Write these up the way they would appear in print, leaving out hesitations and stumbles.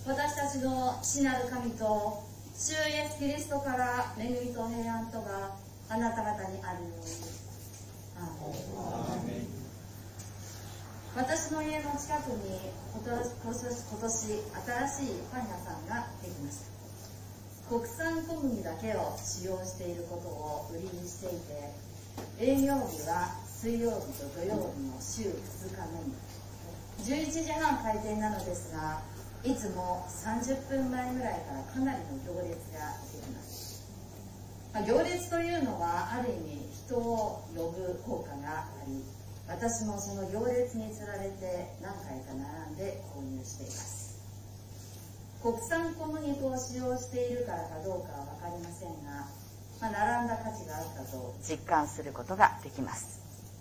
私たちの父なる神と主イエスキリストから恵みと平安とがあなた方にあるように。アーメン。私の家の近くに今年新しいパン屋さんができました。国産小麦だけを使用していることを売りにしていて、営業日は水曜日と土曜日の週2日のみ。11時半開店なのですが、いつも30分前ぐらいからかなりの行列ができます。行列というのはある意味人を呼ぶ効果があり、私もその行列につられて何回か並んで購入しています。国産小麦粉を使用しているからかどうかは分かりませんが、並んだ価値があったと実感することができます。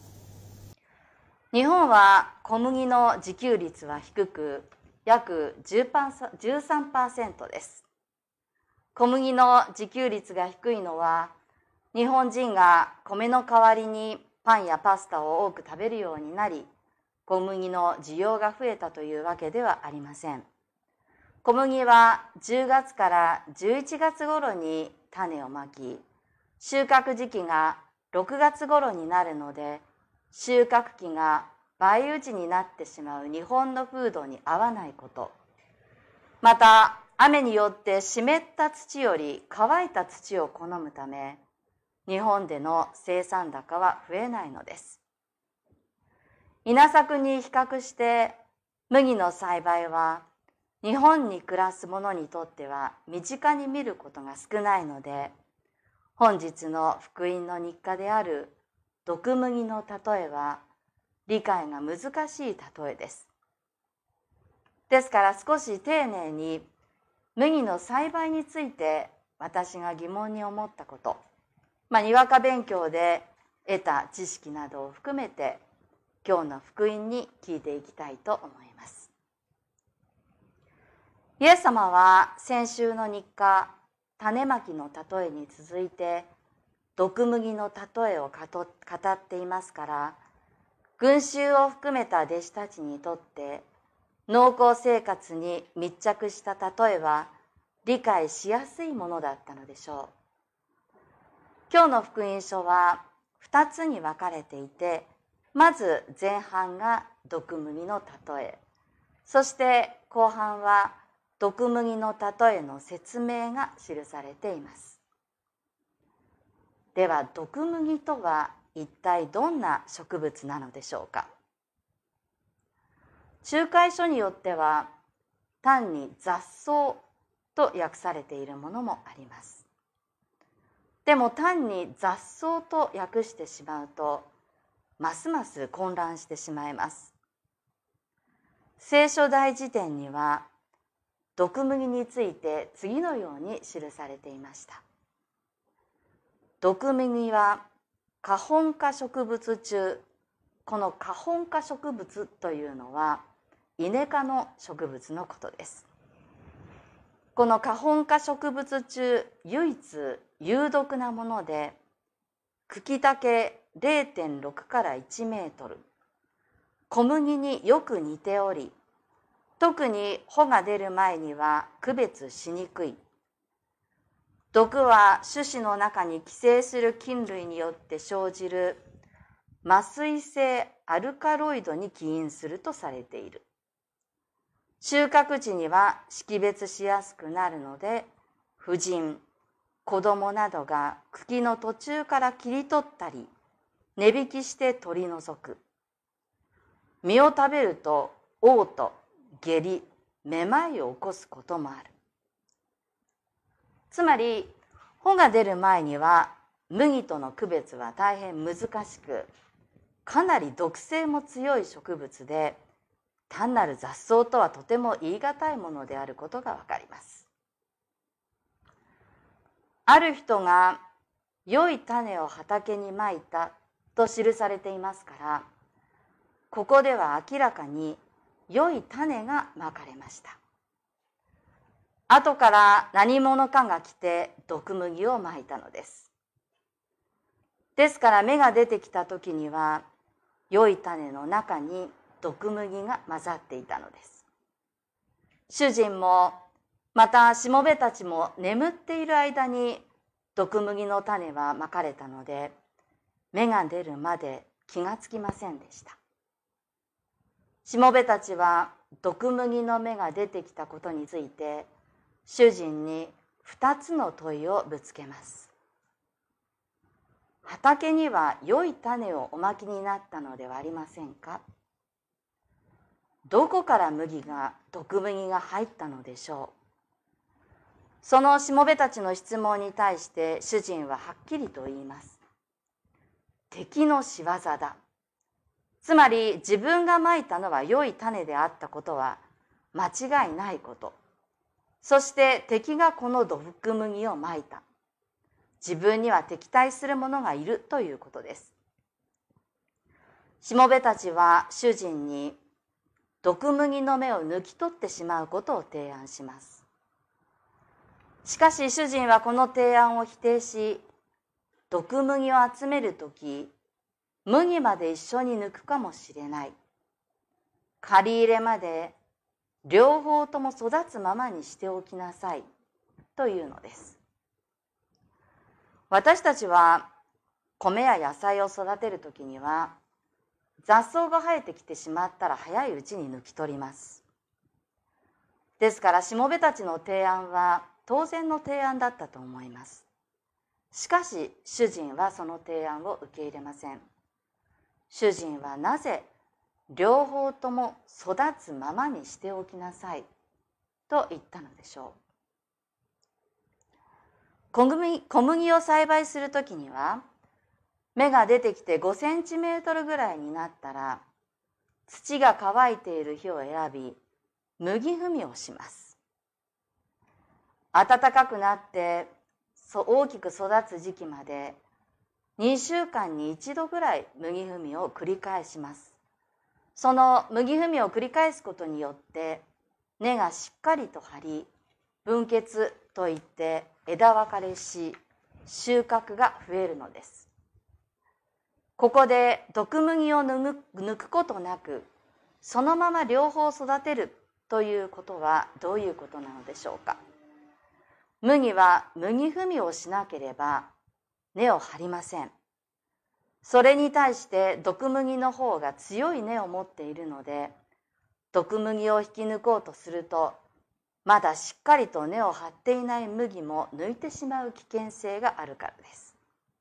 日本は小麦の自給率は低く、約 13% です。小麦の自給率が低いのは、日本人が米の代わりにパンやパスタを多く食べるようになり、小麦の需要が増えたというわけではありません。小麦は10月から11月頃に種をまき、収穫時期が6月頃になるので、収穫期が梅雨時になってしまう日本の風土に合わないこと。また、雨によって湿った土より乾いた土を好むため、日本での生産高は増えないのです。稲作に比較して麦の栽培は日本に暮らす者にとっては身近に見ることが少ないので、本日の福音の日課である毒麦の例えは理解が難しい例えです。ですから少し丁寧に麦の栽培について私が疑問に思ったこと、にわか勉強で得た知識などを含めて今日の福音に聞いていきたいと思います。イエス様は先週の日課、種まきの例えに続いて毒麦の例えを語っていますから、群衆を含めた弟子たちにとって農耕生活に密着した例えは理解しやすいものだったのでしょう。今日の福音書は2つに分かれていて、まず前半が毒麦の例え、そして後半は毒麦の例えの説明が記されています。では毒麦とは一体どんな植物なのでしょうか。仲介書によっては単に雑草と訳されているものもあります。でも単に雑草と訳してしまうとますます混乱してしまいます。聖書大辞典には毒麦について次のように記されていました。毒麦は花本科植物中、この花本科植物というのはイネ科の植物のことです。この花本科植物中唯一有毒なもので、茎丈 0.6 から1メートル、小麦によく似ており、特に穂が出る前には区別しにくい。毒は種子の中に寄生する菌類によって生じる麻酔性アルカロイドに起因するとされている。収穫時には識別しやすくなるので、婦人、子供などが茎の途中から切り取ったり、根引きして取り除く。実を食べると嘔吐、下痢、めまいを起こすこともある。つまり、穂が出る前には麦との区別は大変難しく、かなり毒性も強い植物で、単なる雑草とはとても言い難いものであることがわかります。ある人が良い種を畑にまいたと記されていますから、ここでは明らかに良い種がまかれました。後から何者かが来て毒麦をまいたのです。ですから芽が出てきた時には良い種の中に毒麦が混ざっていたのです。 主人もまたしもべたちも眠っている間に毒麦の種はまかれたので、芽が出るまで気がつきませんでした。しもべたちは毒麦の芽が出てきたことについて主人に2つの問いをぶつけます。畑には良い種をおまきになったのではありませんか？どこから毒麦が入ったのでしょう。そのしもべたちの質問に対して主人ははっきりと言います。敵の仕業だ。つまり自分がまいたのは良い種であったことは間違いないこと。そして敵がこの毒麦をまいた。自分には敵対する者がいるということです。しもべたちは主人に毒麦の芽を抜き取ってしまうことを提案します。しかし主人はこの提案を否定し、毒麦を集めるとき、麦まで一緒に抜くかもしれない。刈り入れまで両方とも育つままにしておきなさいというのです。私たちは米や野菜を育てるときには、雑草が生えてきてしまったら早いうちに抜き取ります。ですからしもべたちの提案は当然の提案だったと思います。しかし主人はその提案を受け入れません。主人はなぜ両方とも育つままにしておきなさいと言ったのでしょう。小麦を栽培するときには、芽が出てきて5センチメートルぐらいになったら、土が乾いている日を選び、麦踏みをします。暖かくなって大きく育つ時期まで2週間に1度ぐらい麦踏みを繰り返します。その麦踏みを繰り返すことによって根がしっかりと張り、分結といって枝分かれし、収穫が増えるのです。ここで毒麦を抜くことなく、そのまま両方育てるということはどういうことなのでしょうか。麦は麦踏みをしなければ根を張りません。それに対して毒麦の方が強い根を持っているので、毒麦を引き抜こうとすると、まだしっかりと根を張っていない麦も抜いてしまう危険性があるからです。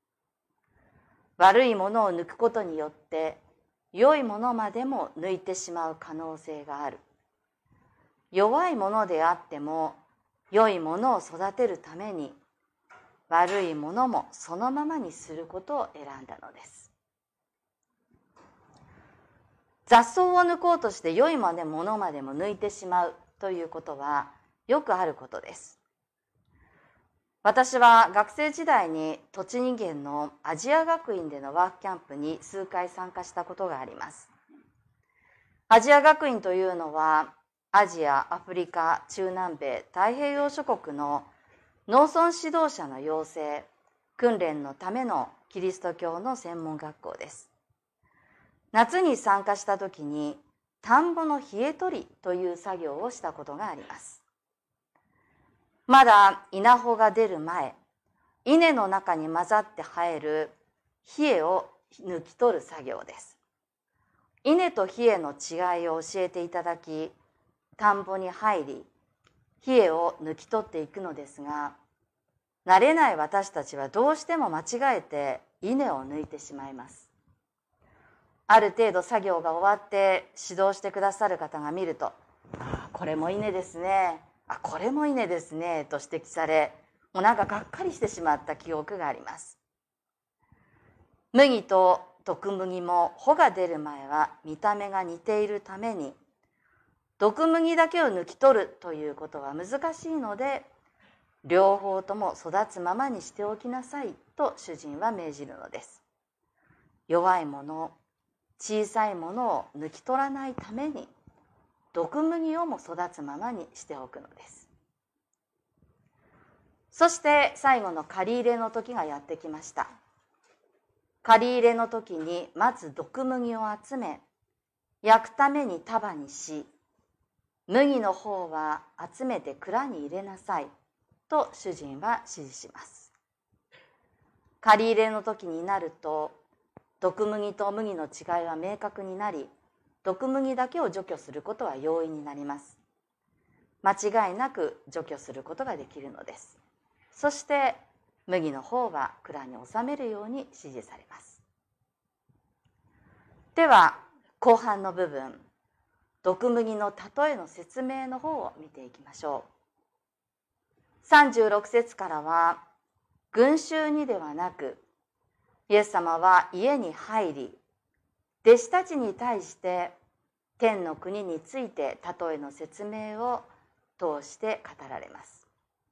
悪いものを抜くことによって良いものまでも抜いてしまう可能性がある。弱いものであっても良いものを育てるために悪いものもそのままにすることを選んだのです。雑草を抜こうとして良いものまでも抜いてしまうということはよくあることです。私は学生時代に栃木県のアジア学院でのワークキャンプに数回参加したことがあります。アジア学院というのはアジア、アフリカ、中南米、太平洋諸国の農村指導者の養成、訓練のためのキリスト教の専門学校です。夏に参加した時に田んぼの冷え取りという作業をしたことがあります。まだ稲穂が出る前、稲の中に混ざって生える冷えを抜き取る作業です。稲と冷えの違いを教えていただき、田んぼに入り、冷えを抜き取っていくのですが、慣れない私たちはどうしても間違えて稲を抜いてしまいます。ある程度作業が終わって指導してくださる方が見ると、これも稲ですね、これも稲ですねと指摘され、もうなんかがっかりしてしまった記憶があります。麦と毒麦も穂が出る前は見た目が似ているために、毒麦だけを抜き取るということは難しいので、両方とも育つままにしておきなさいと主人は命じるのです。弱いもの、小さいものを抜き取らないために、毒麦をも育つままにしておくのです。そして最後の刈り入れの時がやってきました。刈り入れの時にまず毒麦を集め、焼くために束にし、 麦の方は集めて蔵に入れなさいと主人は指示します。借り入れの時になると、毒麦と麦の違いは明確になり、毒麦だけを除去することは容易になります。間違いなく除去することができるのです。そして麦の方は蔵に収めるように指示されます。では後半の部分、毒麦の例えの説明の方を見ていきましょう。36節からは、群衆にではなく、イエス様は家に入り、弟子たちに対して天の国について例えの説明を通して語られます。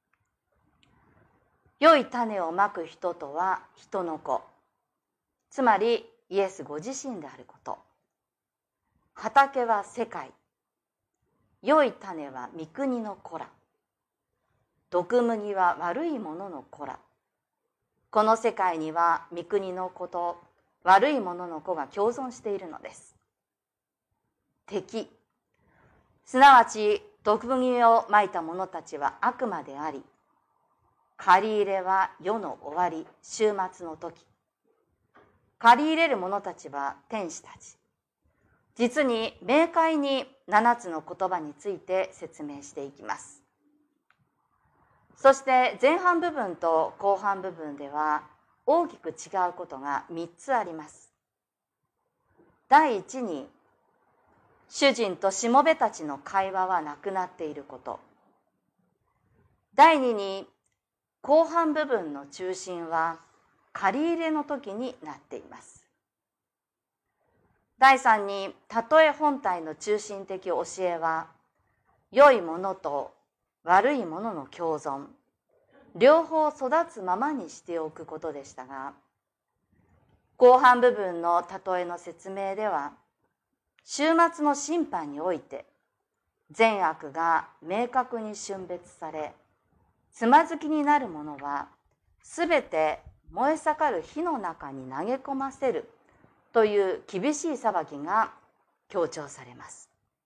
良い種をまく人とは人の子、つまりイエスご自身であること。畑は世界、良い種は御国の子ら、毒麦は悪いものの子ら。この世界には御国の子と悪いものの子が共存しているのです。敵、すなわち毒麦をまいた者たちは悪魔であり、借り入れは世の終わり、終末の時。借り入れる者たちは天使たち。実に明快に7つの言葉について説明していきます。そして前半部分と後半部分では大きく違うことが3つあります。第一に、主人としもべたちの会話はなくなっていること。第二に、後半部分の中心は借り入れの時になっています。第三に、たとえ本体の中心的教えは、良いものと悪いものの共存、両方育つままにしておくことでしたが、後半部分の例えの説明では、終末の審判において、善悪が明確に峻別され、つまずきになるものは、すべて燃え盛る火の中に投げ込ませるという厳しい裁きが強調されます。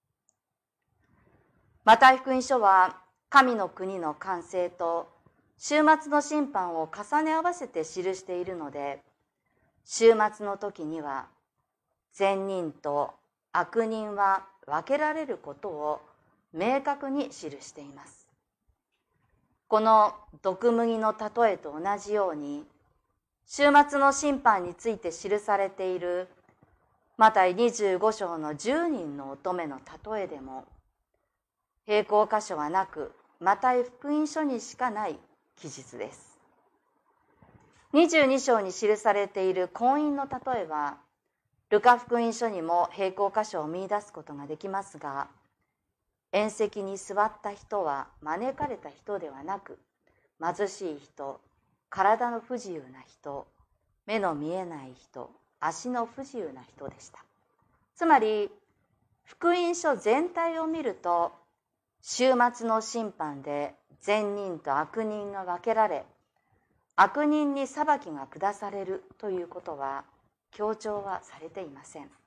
マタイ福音書は、神の国の完成と終末の審判を重ね合わせて記しているので、終末の時には善人と悪人は分けられることを明確に記しています。この毒麦の例えと同じように、終末の審判について記されているマタイ25章の10人の乙女の例えでも、並行箇所はなく、マタイ福音書にしかない記述です。22章に記されている婚姻の例えは、ルカ福音書にも並行箇所を見出すことができますが、宴席に座った人は招かれた人ではなく、貧しい人、体の不自由な人、目の見えない人、足の不自由な人でした。つまり、福音書全体を見ると、終末の審判で善人と悪人が分けられ、悪人に裁きが下されるということは強調はされていません。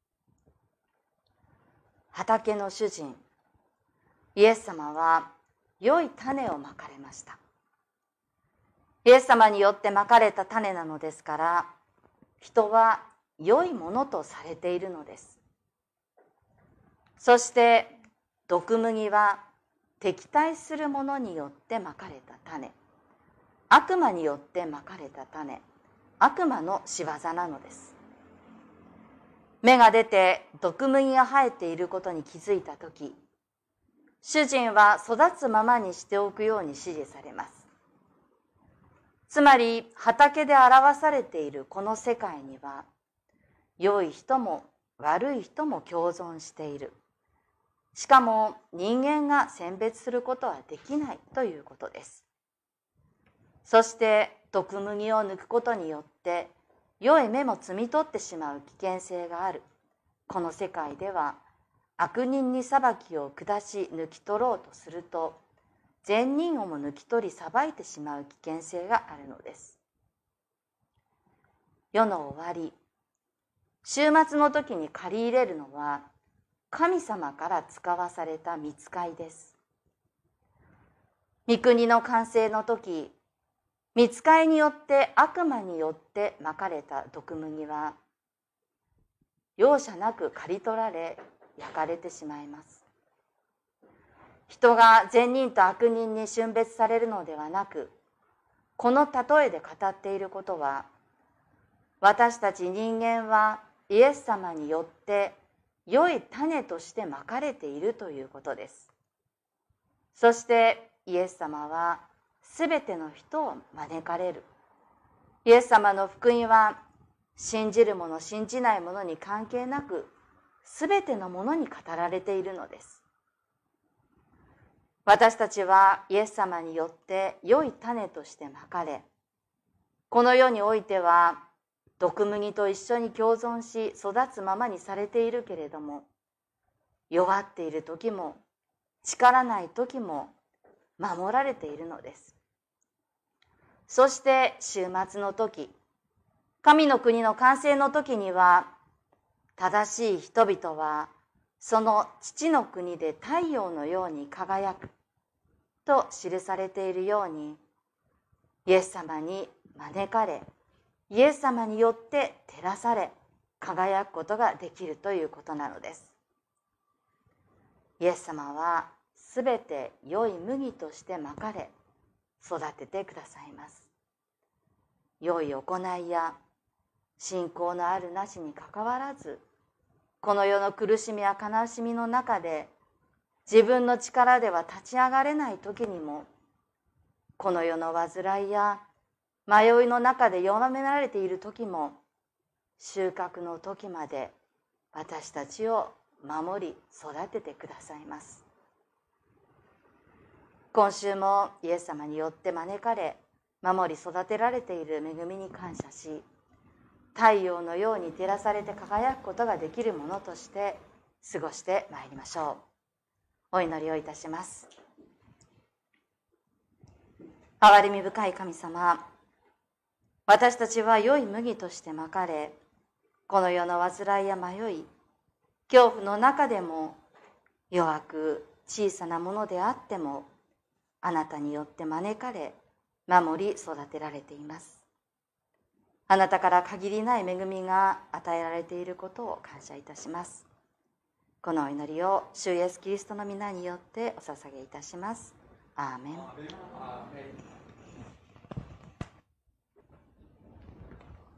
畑の主人、イエス様は良い種をまかれました。イエス様によってまかれた種なのですから、人は良いものとされているのです。そして毒麦は敵対するものによってまかれた種、悪魔によってまかれた種、悪魔の仕業なのです。芽が出て毒麦が生えていることに気づいたとき、主人は育つままにしておくように指示されます。つまり畑で表されているこの世界には、良い人も悪い人も共存している。しかも人間が選別することはできないということです。そして毒麦を抜くことによって良い芽も摘み取ってしまう危険性があるこの世界では、悪人に裁きを下し抜き取ろうとすると、善人をも抜き取り裁いてしまう危険性があるのです。世の終わり、終末の時に借り入れるのは神様から使わされた御使いです。御国の完成の時、御使いによって悪魔によってまかれた毒麦は容赦なく刈り取られ焼かれてしまいます。人が善人と悪人に峻別されるのではなく、この例えで語っていることは、私たち人間はイエス様によって良い種としてまかれているということです。そしてイエス様はすべての人を招かれる。イエス様の福音は信じる者信じない者に関係なく、すべての者に語られているのです。私たちはイエス様によって良い種としてまかれ、この世においては毒麦と一緒に共存し育つままにされているけれども、弱っている時も力ない時も守られているのです。そして終末の時、神の国の完成の時には、正しい人々はその父の国で太陽のように輝くと記されているように、イエス様に招かれ、イエス様によって照らされ、輝くことができるということなのです。イエス様はすべて良い麦としてまかれ、育ててくださいます。良い行いや信仰のあるなしにかかわらず、この世の苦しみや悲しみの中で自分の力では立ち上がれない時にも、この世の煩いや迷いの中で弱められている時も、収穫の時まで私たちを守り育ててくださいます。今週もイエス様によって招かれ、守り育てられている恵みに感謝し、太陽のように照らされて輝くことができるものとして過ごしてまいりましょう。お祈りをいたします。憐れみ深い神様、私たちは良い麦としてまかれ、この世の煩いや迷い、恐怖の中でも弱く小さなものであっても、あなたによって招かれ、守り育てられています。あなたから限りない恵みが与えられていることを感謝いたします。このお祈りを主イエスキリストの皆によってお捧げいたします。アーメン。